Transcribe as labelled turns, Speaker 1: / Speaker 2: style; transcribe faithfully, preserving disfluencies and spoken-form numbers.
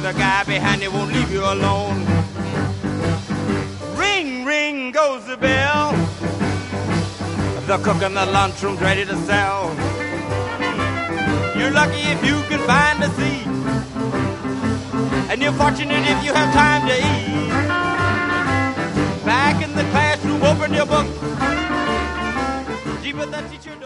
Speaker 1: the guy behind you won't leave you alone. Ring, ring goes the bell. The cook in the lunchroom's ready to sell. You're lucky if you can find a seat, and you're fortunate if you have time to eat. Back in the classroom, open your book. Gee, but the teacher